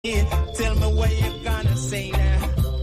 Tell me what you gonna say now.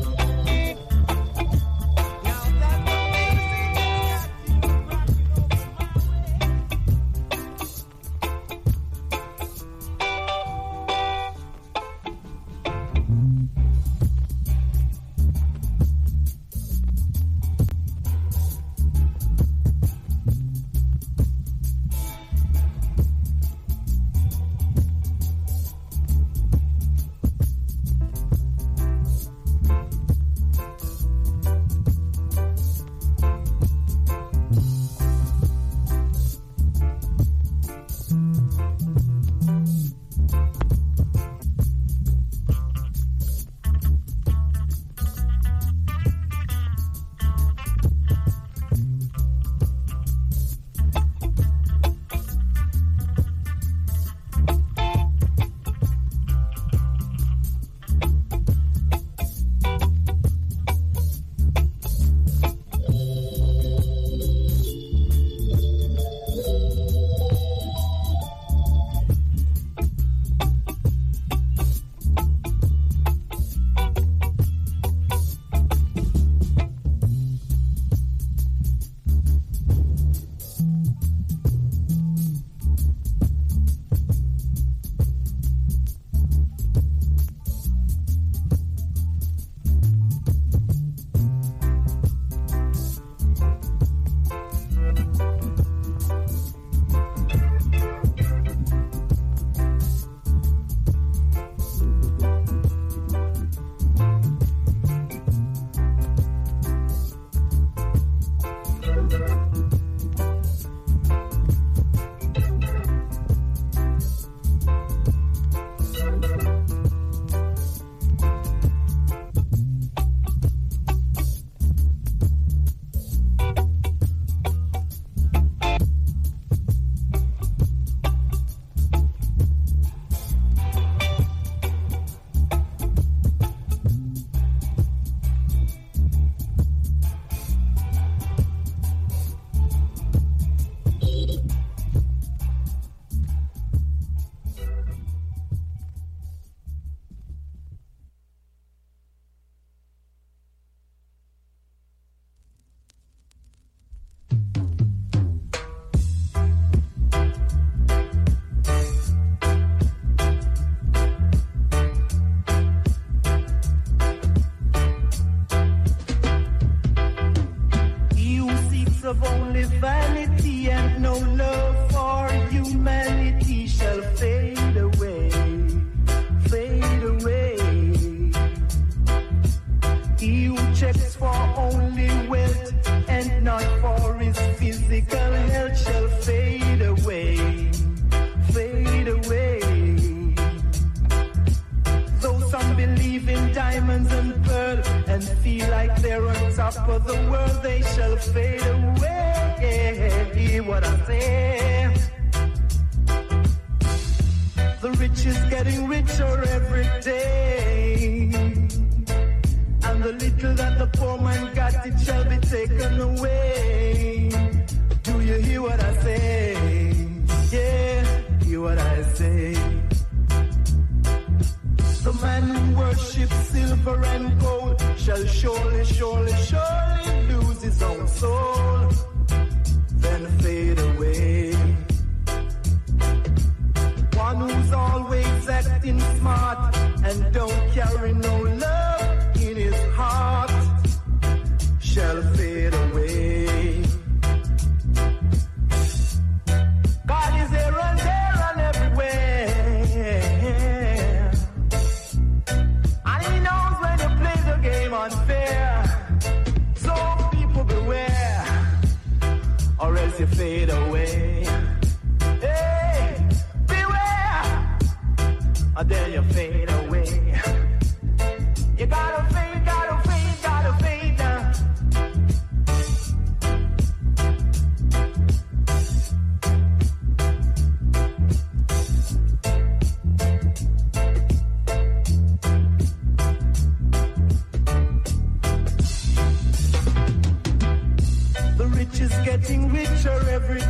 Getting richer every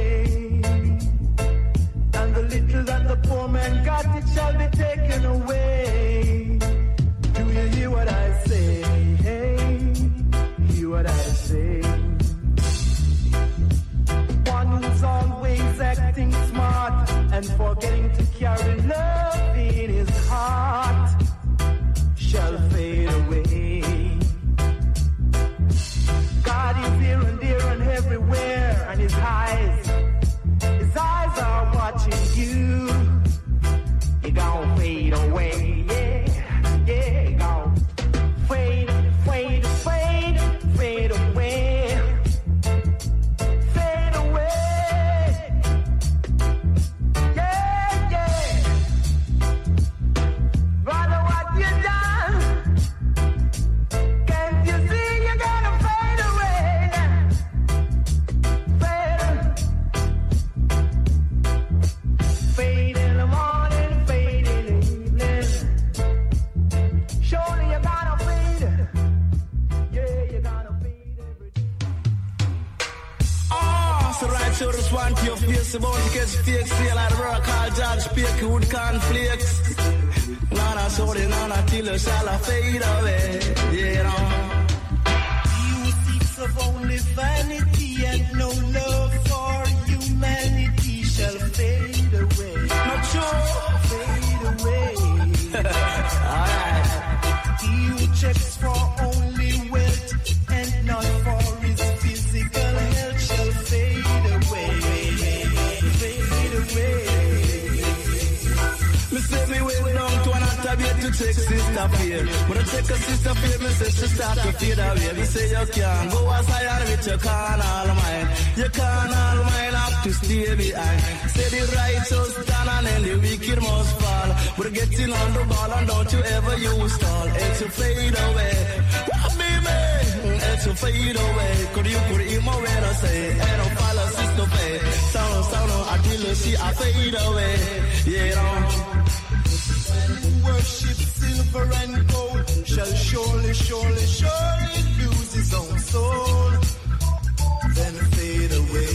day, and the little that the poor man got, it shall be taken away. want your face about to catch fake sale like the brother called George Pake with cornflakes. Nana sorry, nana till you shall fade away. Yeah, no. You seeks of only vanity and no love for humanity shall fade away. Not true. Fade away. Alright. He who checks for only wealth and not for his physical health shall fade away. Fade away. Me say me way down to an attabate to check sister fear. When I check a sister fear, me say she start to fade away. Me say you can't go as higher with your carnal mind. Your carnal mind have to stay behind. Say the righteous stand and then the wicked must fall. We're getting on the ball and don't you ever use stall. It's to fade away. What baby? It's to fade away. Could you put it in my way to say? And don't follow sister pay. Sound, until you see I fade away. Yeah, no. Worship silver and gold shall surely, surely, surely lose his own soul. Then fade away.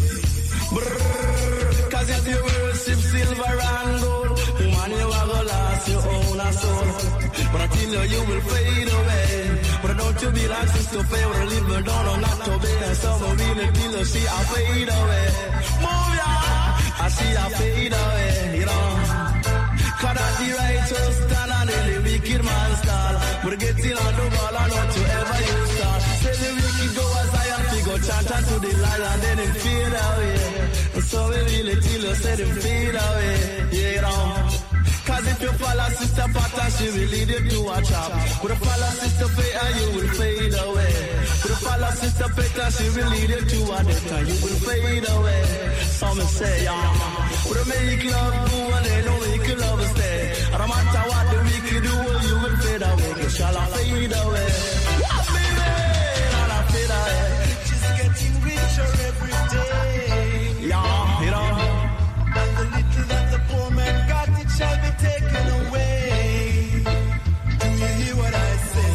Brrr, cause if you worship silver and gold, man, you are gonna lose your own soul. But until you will fade away. But don't you be like sister Faye, we're living down on not to be. And someone really kill her, see I fade away. Move ya, I see I fade away, you know. Cause that the righteous stand and the wicked man stall. We're getting on the ball and don't you ever use start. Say the wicked go as I am, go chant to the light and then it fade away. And so we really till you say them fade away. Yeah, you know. Cause if you follow Sister Pata, she will lead you to a trap. With a follow Sister Faye and you will fade away. With a follow Sister Peta, she will lead you to a death and you will fade away. Some say, yeah. With a make love do and they don't make love stay. And no matter what the wicked do, you will fade away. You shall fade away. Yeah, baby, and I fade away. She's getting richer every day. Yeah, you know. And the little that the poor man got, it shall be taken away. Do you hear what I say?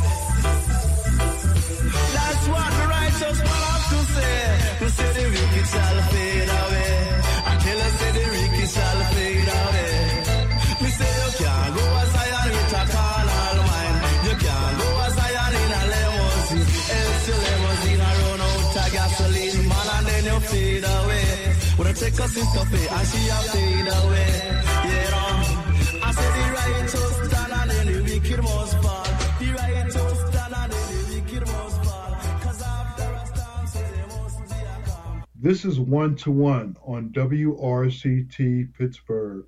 That's what the righteous one have to say. We say the wicked shall fade away. Until I say the wicked shall fade away. Me say you can't go as high with a carnal mind. You can't go as high in a limousine. Else your limousine a run out of gasoline, man, and then you fade away. When I take a sister Faye and she a fade away. Yeah, no. I say the righteous stand and then the wicked must fall. The righteous stand and then the wicked must fall. Cause after a storm, say they must be a calm. This is 1 to 1 on WRCT Pittsburgh.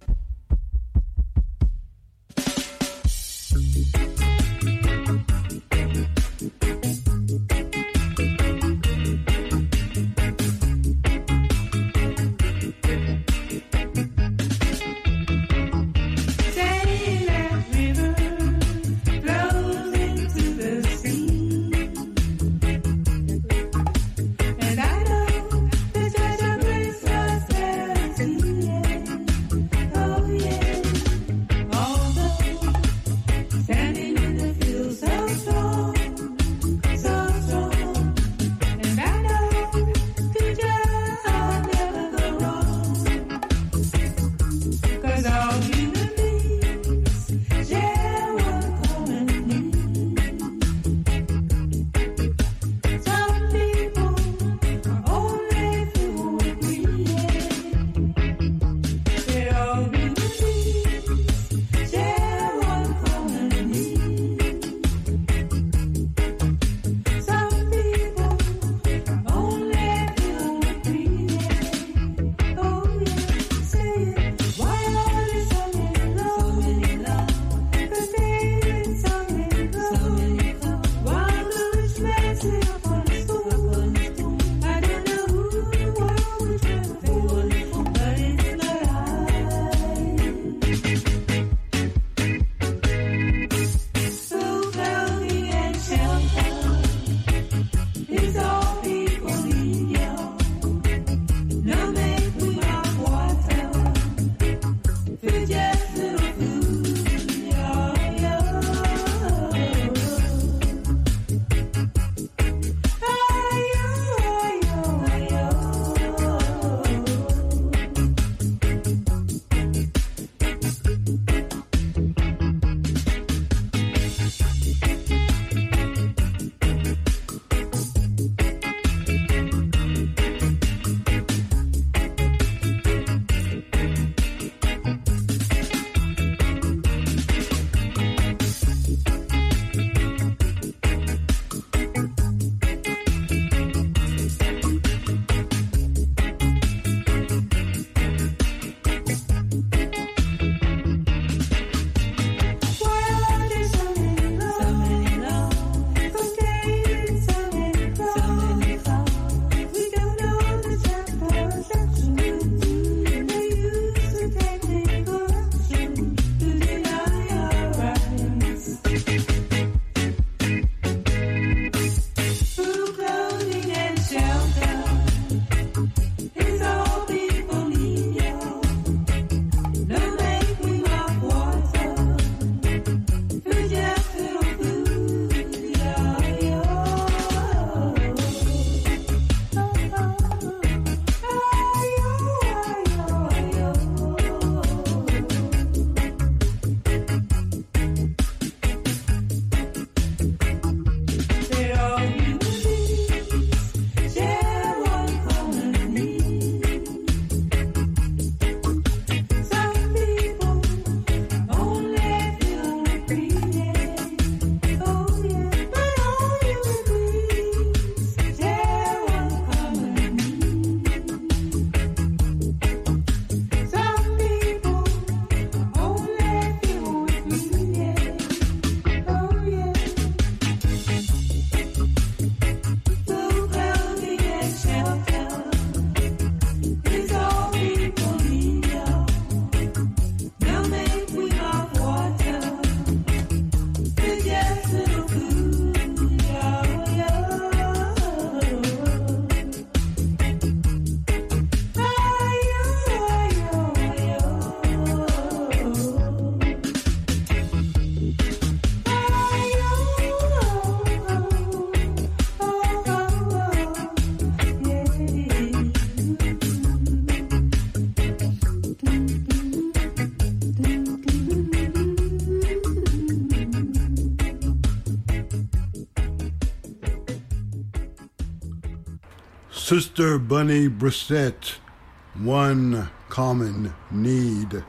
Oh, Sister Bunny Brissett, One Common Need.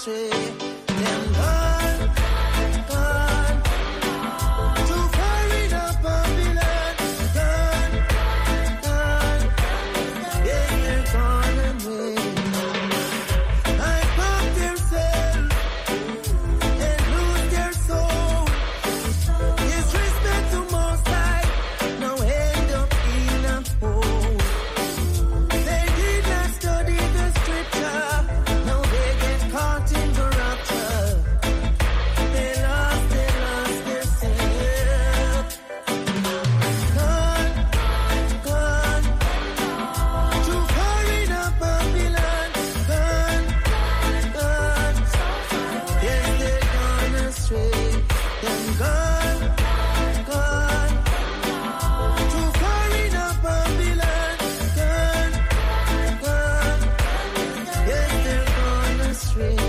astray. Them gone, gone. Too far in a Babylon. Gone, gone. Yeah, they're gone away. I pop themselves and lose their soul. Disrespect to Most High, now end up in a hole. They did not study the scripture, now they get caught in the rapture. They lost their self. Gone, gone. Too far in a Babylon. Gone, gone. Yes, they're gone astray. Them gone, gone. Too far in a Babylon. Gone, gone. Yes, they're gone astray.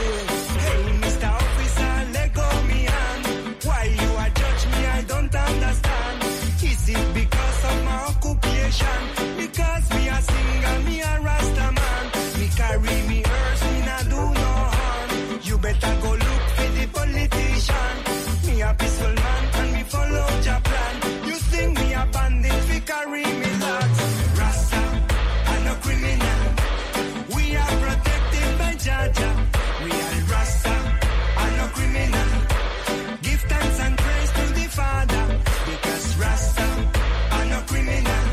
Hey, Mr. Officer, let go me hand. Why you are judge me? I don't understand. Is it because of my occupation? Because me a singer, me a Rasta man. Me carry me earth, me not do no harm. You better go look for the politician. Me a peaceful man and me follow your plan. You think me a bandit, we carry me lots. Rasta, I'm no criminal. We are protected by Jaja. We are Rasta, I'm no criminal. Give thanks and praise to the Father, because Rasta, I'm no criminal.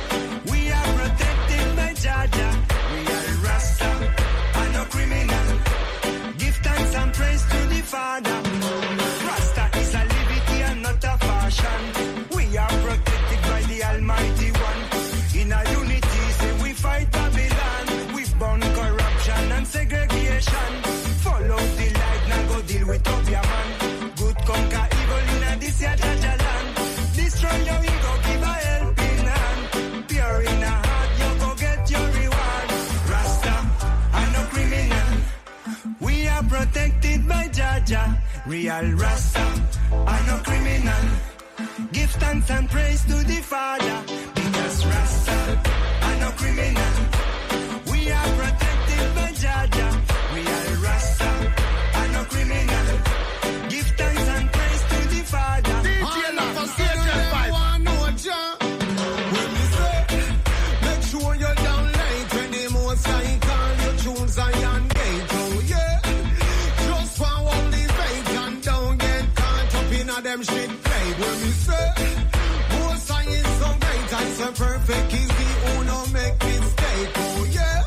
We are protected by Jaja. We are Rasta, I'm no criminal. Give thanks and praise to the Father. Rasta is a liberty and not a fashion. We are protected by the Almighty One. In a unity, say we fight Babylon. We burn corruption and segregation. Follow the light, now go deal with Obia man. Good conquer evil in a this ya Jaja land. Destroy your ego, give a helping hand. Pure in a heart, you go get your reward. Rasta, I'm no criminal. We are protected by Jaja. Real Rasta, I'm no criminal. Give thanks and praise to the Father, because Rasta, I'm no criminal. We are protected by Jaja. Real Rasta, I'm no criminal. Give thanks and praise to the Father. All of us want no job. When we say, make sure you're down late when the Most High call you tune Zion Gate. Oh yeah, just for all the faith and don't get caught up in a them shit play. When we say, Most High is so great and so perfect, is the who no make mistake. Oh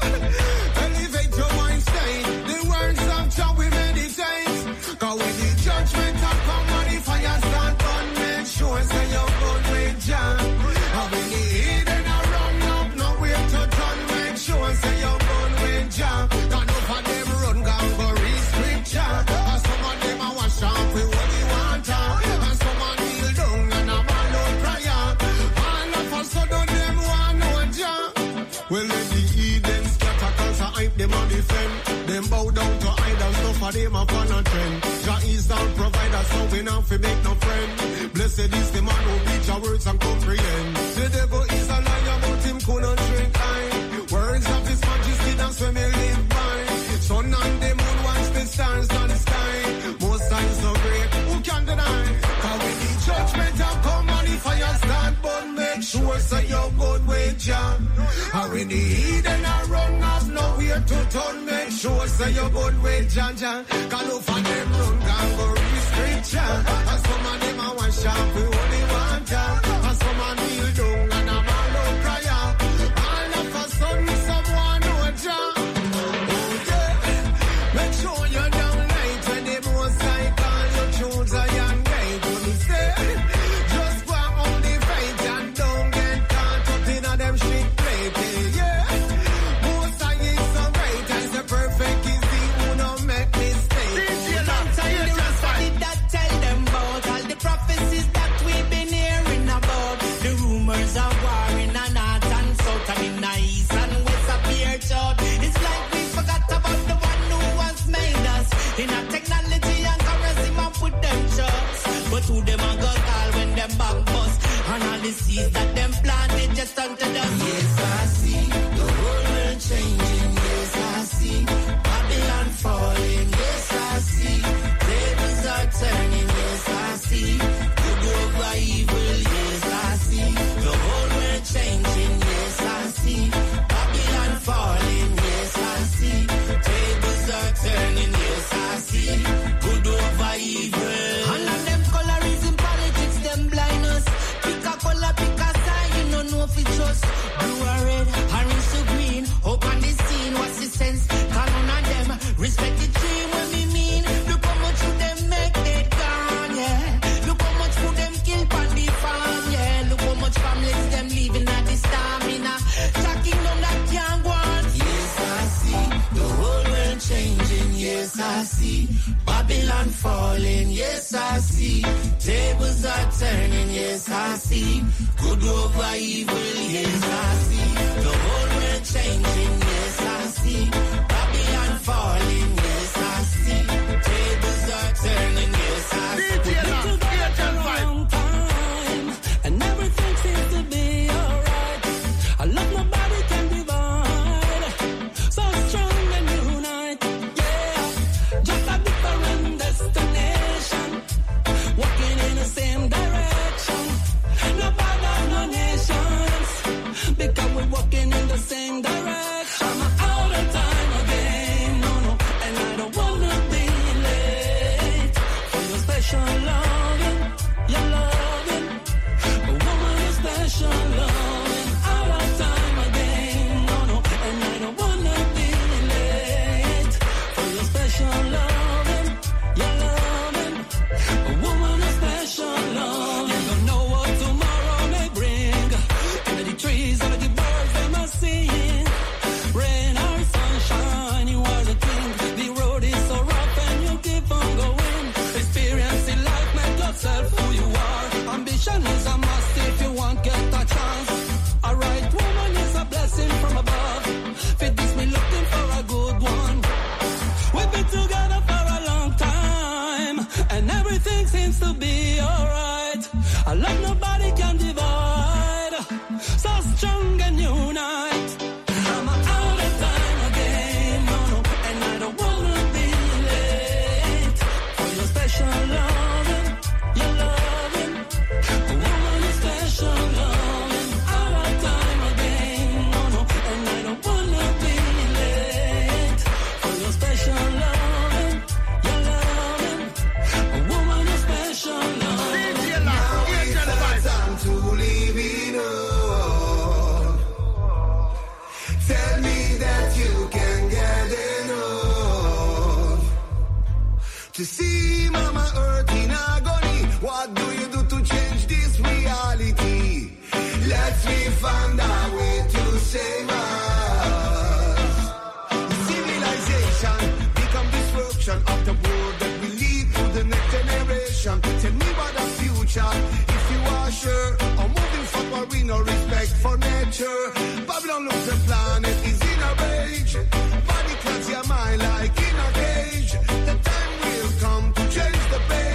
yeah, elevate your mind state. The words of Jah we meditate. Cause when the judgment have come and the fire start burn, make sure say you're good with Jah. And when the heathen are run up, nowhere to turn, make sure say you're good with Jah. Cause enough of them run gone go read scripture. And some of them a wash off with holy water. And some a kneel down and a ball out prayer. All of us so do them want no Jah. Well, let the heathen scatter cause I hype them on defend. Them bow down to idols, no for them up on a trend. Jah is our provider, so we not fi make no friend. Blessed is the man who reach our words and comprehend. The devil is a liar, but him couldn't drink high. Words of his majesty, that's when we live by. Sun and the moon, watch the stars on the sky. Most times so great, who can deny? Cause when the judgment have come and the fire start burn, make sure say you're good with Jah. And when the heathen are run off, nowhere to turn, make sure say you're good with Jaja. Cause no for them run down go read scripture. And some of them a wash off with holy water. And some a kneel down and a ball out prayer. All of a sudden someone know Jah. Oh yeah, make sure you're down late when the Most High call you choose Zion Gate. When he say, just go on the faith and don't get caught up in a them shit play. Yeah, Most High is so great and so perfect is he who no make mistakes. Long time you just that tell them about all the prophecies that we I see. Babylon falling, yes, I see. Tables are turning, yes, I see. Good over evil, yes, I see. The whole world changing, yes, I see. Babylon falling, yes, I see. Tables are turning, yes, I see. And everything seems to be alright. I love nobody can divide. So strong and unite. Yeah, just a different destination. Walking in the same direction. No bother, no nations. Because we're walking in the same direction. I'm out of time again. No, no. And I don't wanna be late for your special loving. Your loving. A woman is special loving. Out of time again. No, no. And I don't wanna be late for your special loving. Your loving. A woman is special loving. You don't know what tomorrow may bring. Under the trees, under the birds, them are singing. Rain or sunshine, you are the king. The road is so rough and you keep on going. Experiencing life, make yourself who you are. Ambition is a must if you want get a chance. A right woman is a blessing from above. Fit this me looking for a good one. We've been together for a long time, and everything seems to be alright. I love nobody can divide. So strong and unite. I'm out of time again, no, no, and I don't wanna be late for your special loving, your loving. A woman is special loving. Out of time again, no, no, and I don't wanna be late for your special loving, your loving. A woman is special loving. Now it's our time to leave it on. Tell me that you can get enough. To see mama earth in agony, what do you do to change this reality? Let's me find a way to save us. Civilization become destruction of the world that we lead to the next generation. Tell me what the future, if you are sure, or moving forward with no respect for nature. Babylon looks the planet is in a rage. Body clouds your mind like in a cage. The time will come to change the page.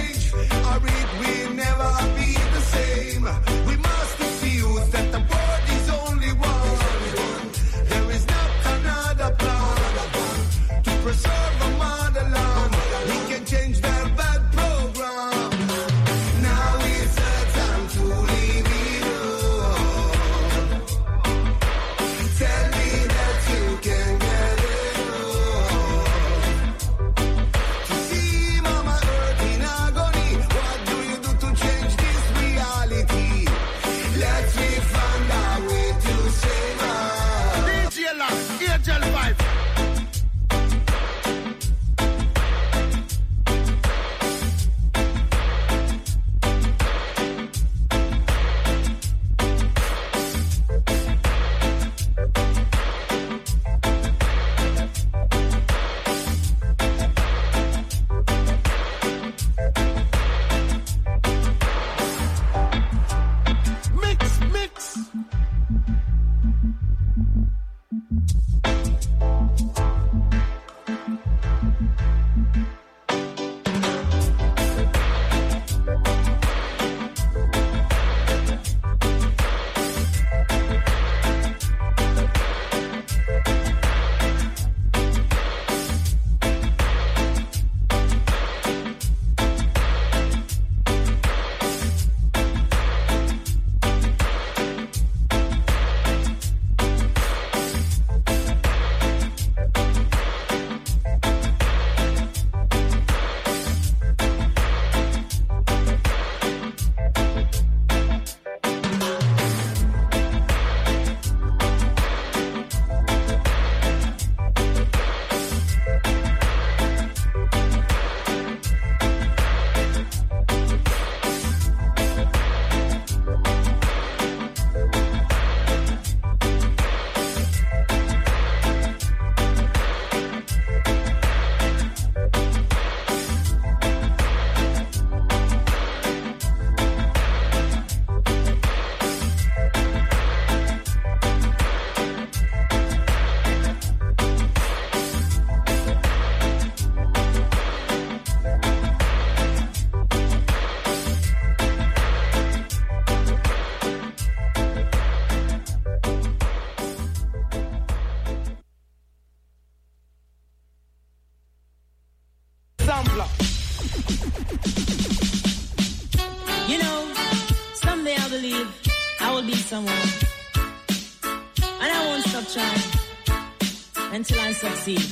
will be someone. And I won't stop trying until I succeed.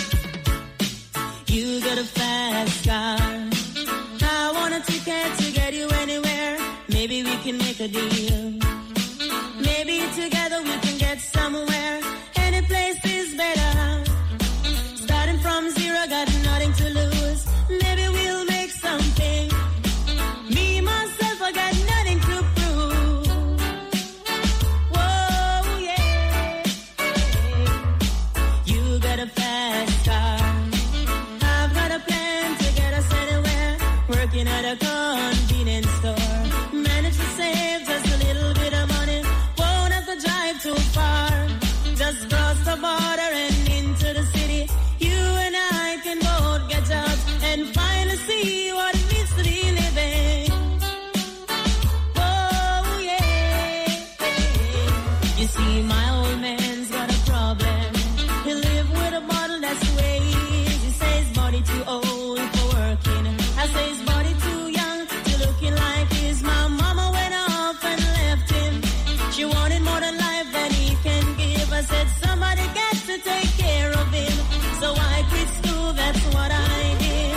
You got a fast car. I want a ticket to get you anywhere. Maybe we can make a deal. Maybe together we can get somewhere. Any place is better. Starting from zero, got nothing to lose. Maybe we'll make something. Me, myself, I got nothing to prove. Whoa, yeah. You got a fast car. I've got a plan to get us anywhere. Working at a convenience store. Manage to save just a little bit of money. Won't have to drive too far. Just cross the border and into the city. You and I can both get jobs and finally see what it means to be living. Oh, yeah. You see, my old man's got a problem. He live with a bottle, that's the way he is. He says his body too old for working. I say his body too young to looking like his. My mama went off and left him. She wanted more than life than he can give. I said somebody got to take care of him. So I quit school, that's what I did.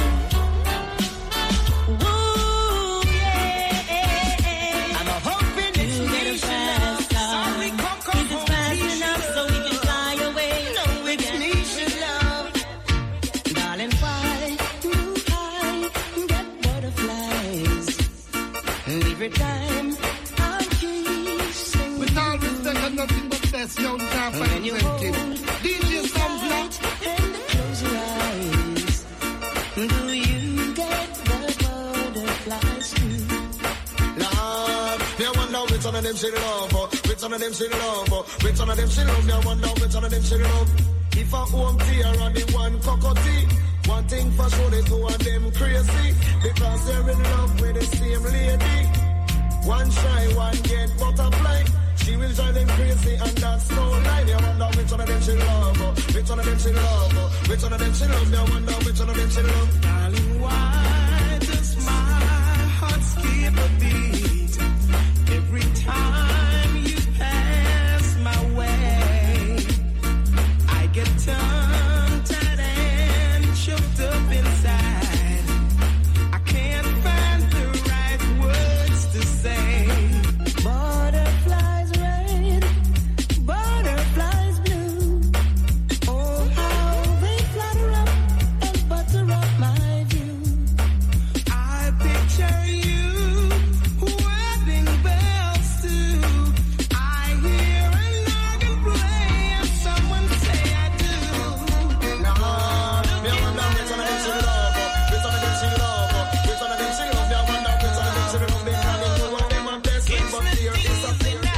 Woo, yeah. I'm hoping it's get a fast car. Is it fast enough so we can fly away? No, it's me, she love. Darling, fly too high, get butterflies. And every time I keep singing. With all respect, I'm nothing but best young time for the DJ Sunflower. Close your eyes. Do you get the butterflies too? Lord, me wonder which one of them she love, which one of them she love, which one of them she love. Me wonder which one of them she love. If a home tea or the one cockatoo, one thing for sure, the two of them crazy because they're in love with the same lady. One shy, one get butterfly. She will drive them crazy and that's no lie. Me wonder which one of them she love, which one of them she love, which one of them she love. Me wonder which one of them she love. Darling, why does my heart skip a beat every time you pass my way? I get tongue-tied and choked up inside. I can't find the right words to say. Butterflies red, butterflies blue. Oh, how they flutter up and butter up my view. I picture you wedding bells too. I hear an organ play and someone say I do. Lord, me wonder which one of them she love, which one of them she love, which one of them she love. Me wonder which one of them she love. They planning to one them and blessing, but fear disappear. Now.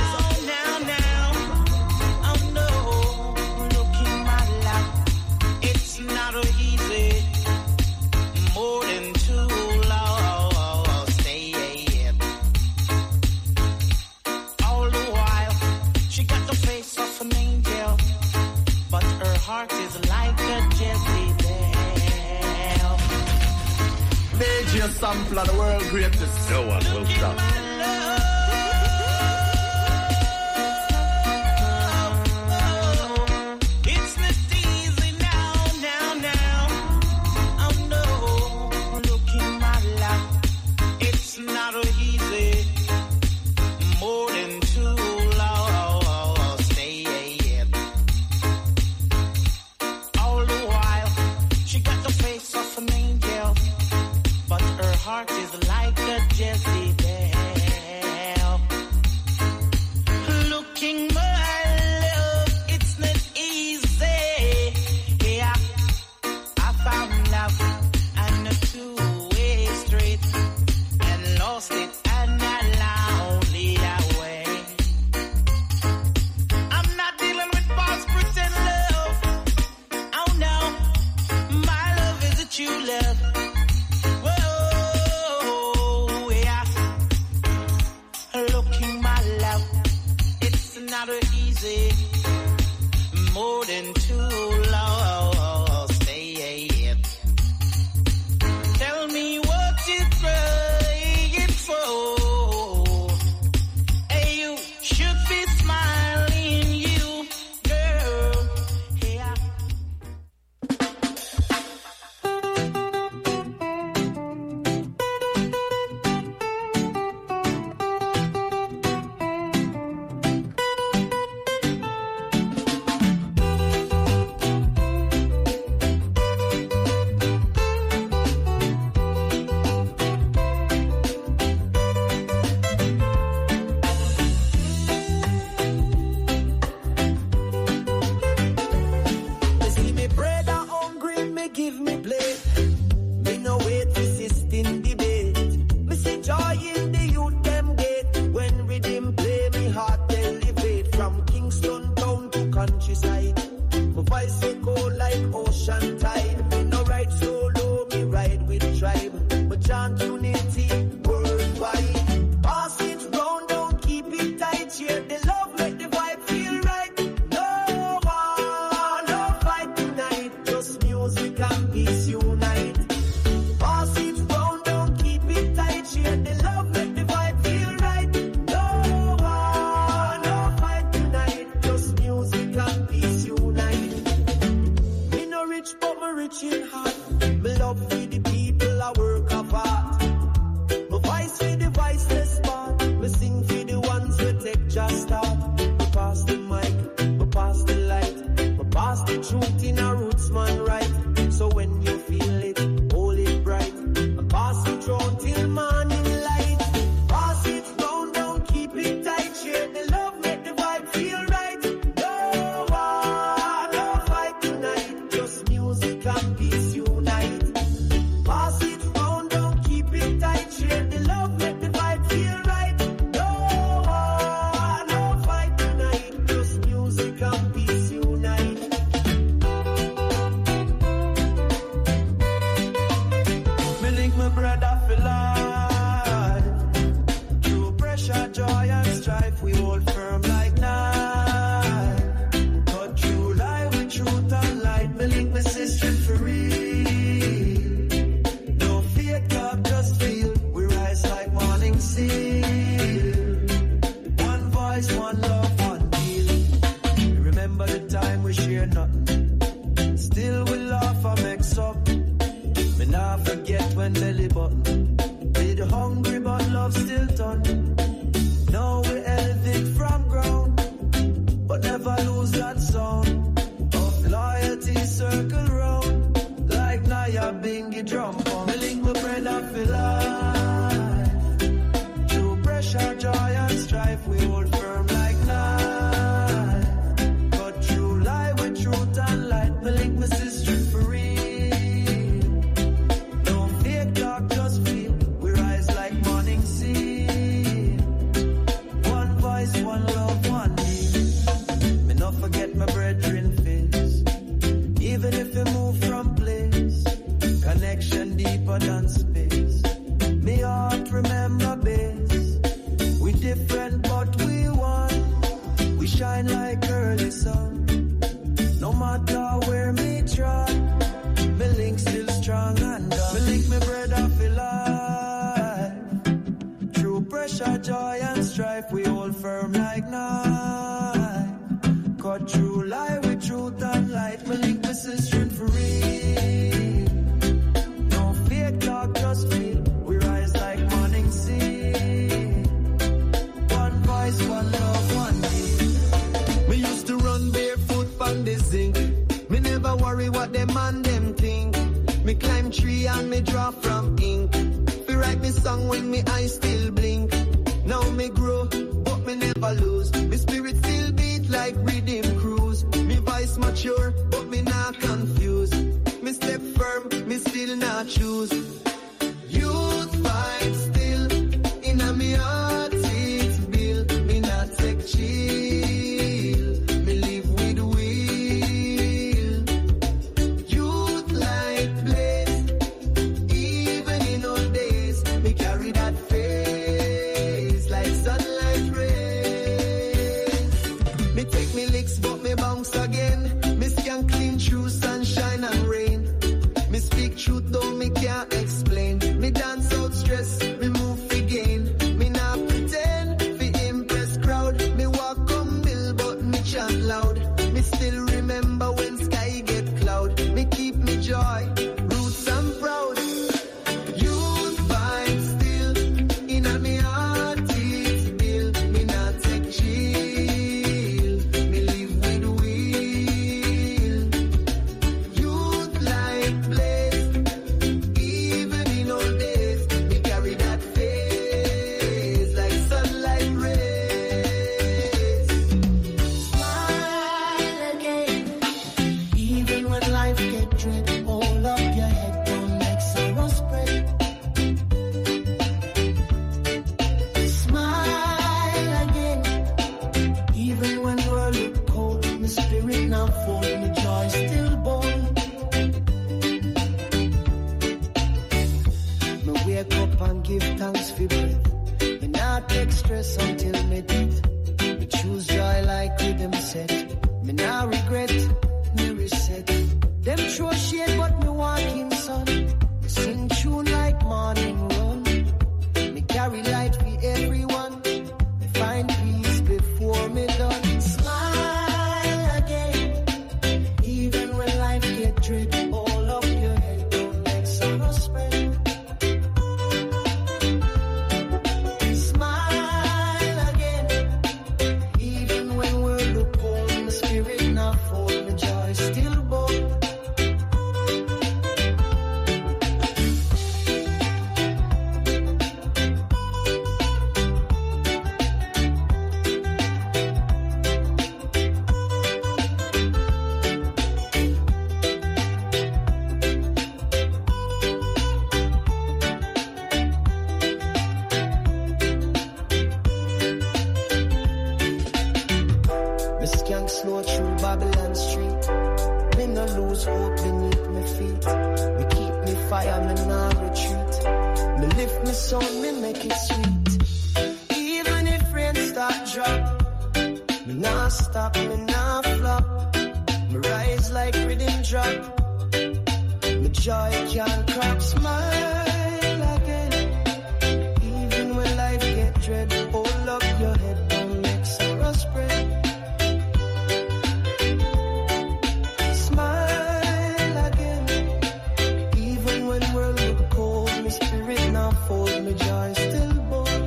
Oh no, look in my lap. It's not easy. More than too long. Stay. All the while, she got the face of an angel, but her heart is like a Jezebel. DJ Sampler, the world greatest. No one will stop. It's not easy now. Oh no, look in my lap. It's not easy. More than too long. Stay. All the while, she got the face of an angel, but her heart is like a Jezebel. Looking my love, it's not easy. Yeah, I found love and a two-way street and lost it and I lonely away. I'm not dealing with false pretend love. Oh no, my love is a true love. Whoa, cold like ocean tide. Me no ride solo, me ride with tribe. But chant unity worldwide. Pass it round, don't keep it tight. Share the love, make the vibe feel right. No war, no fight tonight. Just music and peace unite. Pass it round, don't keep it tight. Share the love, make the vibe feel right. No war, no fight tonight. Just music and peace unite. Me no rich, but me rich in heart. Me love for the people, I work of art. My voice for the voiceless part. Me sing for the ones who take just start. Me pass the mic, me pass the light. Me pass the truth in a roots man right. So when you feel it, hold it bright. Me pass it round till morning light. Pass it round, don't keep it tight. Share the love, make the vibe feel right. No war, no fight tonight. Just music and peace unite. Pass it round, don't keep it tight. Share the love, make the vibe feel right. No war, no fight tonight. Just music and peace unite. Me link my brother for life. Through pressure, joy and strife, we hold firm like knife. Cut through lie with truth and light. Me link my sister for real. No fake talk, just feel. We rise like morning seal. One voice, one love, one deal. Remember the time we share nothing. Still we laugh and mix up. Me nah forget when belly button. With hungry but love still done. Now we elevate from ground, but never lose that sound of loyalty circle round. Like Naya Bingy drum on. Me link my brother for life. Through pressure, joy and strife, we hold firm like knife. Cut through lie with truth and light. Me link my sister for real. No fake talk, just feel. We rise like morning sea. One voice, one love, one need. Me not forget my brethren face. Even if we move from place, connection deeper than space. Me heart remember base. We different but we one. We shine like early sun. No matter where me try, me link still strong and done. Me link me brother for life. Through pressure, joy and strife, we hold firm like knife. Cut through lie with truth and light. Me link my sister for real. No fake talk, just feel. We rise like morning sea. One voice, one love, one deed. Me used to run barefoot on the zinc. Me never worry what them and them think. Me climb tree and me draw from ink. We write me song when me eyes still blink. Now me grow, but me never lose. Me spirit still beat like rhythm cruise. Me voice mature, but me not confused. Me step firm, me still not choose. Youth fight still, in a me heart it's built. Me not take chill, me live with will. Youth like blaze, even in old days. Me carry that face like sunlight rays. Me take me licks but me bounce again. Me scan clean through sunshine and rain. Me speak truth though me can't explain. Them throw shade, but me walking sun. Sing tune like morning run. Me carry light for everyone. Me find peace before me done. Smile again, even when life get tricky. Hold up your head, don't let sorrow spread. Smile again, even when we look cold. My spirit not full, my joy still bold. Me skank slow through Babylon Street. Me no lose hope beneath my feet. Me keep me fire, me nah retreat. Me lift me sound, me make it sweet. Even if rain start drop, me nah stop, me nah flop. Me rise like rhythm drop. Me joy can't crop. Smile again, even when life get dread. Hold up your head, don't make sorrow spread. Smile again, even when world look cold. My spirit now fold, my joy still bold.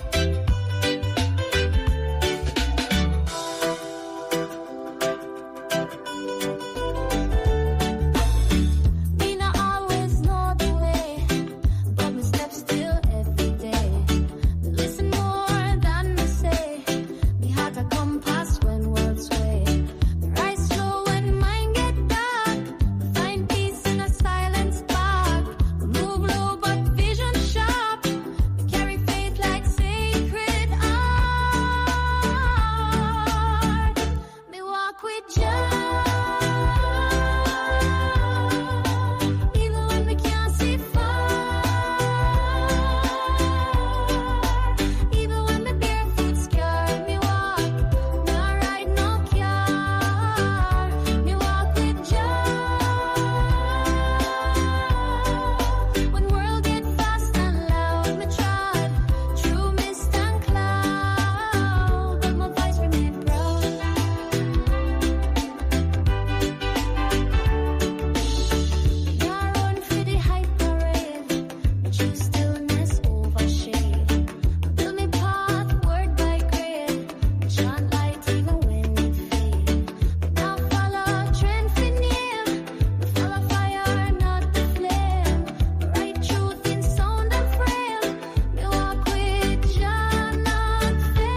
Me not always know the way, but my steps still every day. Me listen more than me say. Me heart a compass when worlds sway. Me rise slow when mind get dark. Me find peace in a silent spark. Me move low but vision sharp. Me carry faith like sacred art. Me walk with joy. Even when me can't see far, even when me barefoot scared, me walk, not ride no car. Me walk with joy. When world get fast and loud, me trod through mist and cloud, but my voice remain proud. Now run for the hype parade, but choose stillness over shade. Build me path word by grade, shine light even when it fade. Now follow trend for name, follow fire not the flame. Write truth in sound and frame. Me walk with Jah, not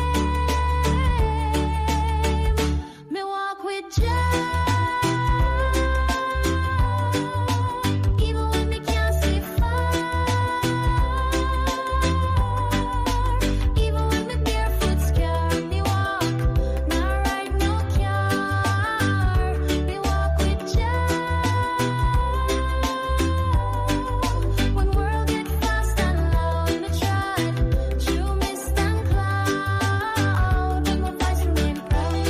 fame. Me walk with Jah. Even when me can't see far, even when me barefoot scared, me walk, not ride no car. Me walk with Jah. When world get fast and loud, me trod through mist and cloud, but my voice remain proud.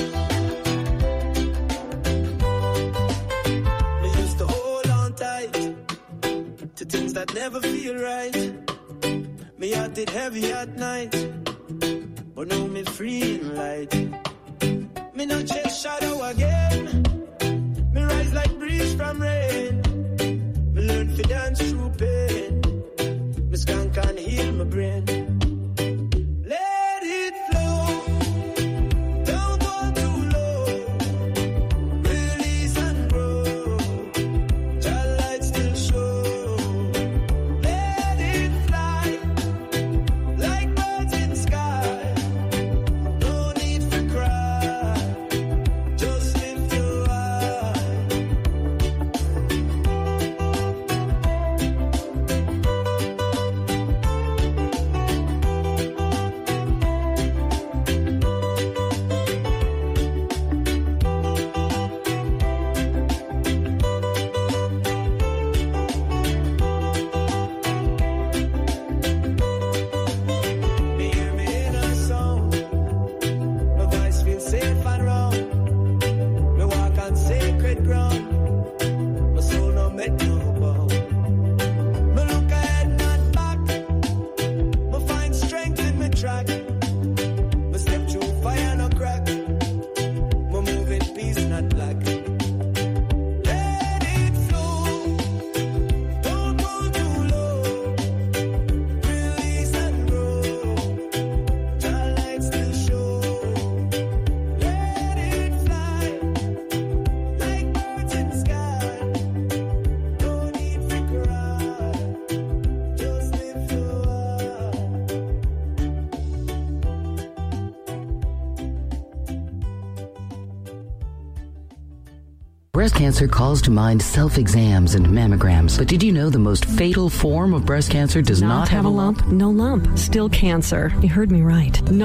Me used to hold on tight to things that never feel right. Me heart it heavy at night, but now me free and light. Me no chase shadow again. Me rise like breeze from rain. Me learn to dance through pain. Me skank and heal my brain. Let it flow. Don't go too low. Release and grow. Your light still show. Let it fly like birds in sky. No need for cry. Just lift your eye. Breast cancer calls to mind self-exams and mammograms. But did you know the most fatal form of breast cancer does not have a lump? No lump. Still cancer. You heard me right. No